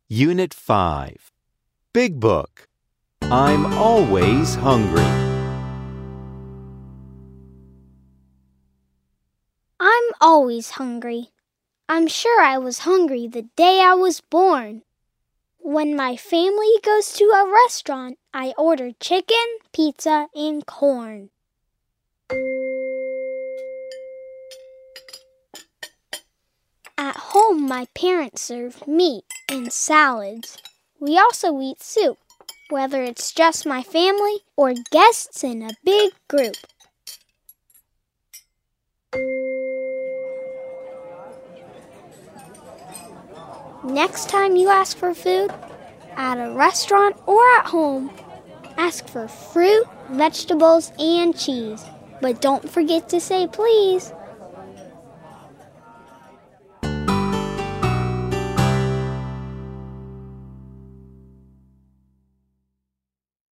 Unit 5. Big Book. I'm always hungry. I'm always hungry. I'm sure I was hungry the day I was born. When my family goes to a restaurant, I order chicken, pizza, and corn. At home, my parents serve meat and salads. We also eat soup, whether it's just my family or guests in a big group. Next time you ask for food, at a restaurant or at home, ask for fruit, vegetables, and cheese. But don't forget to say please.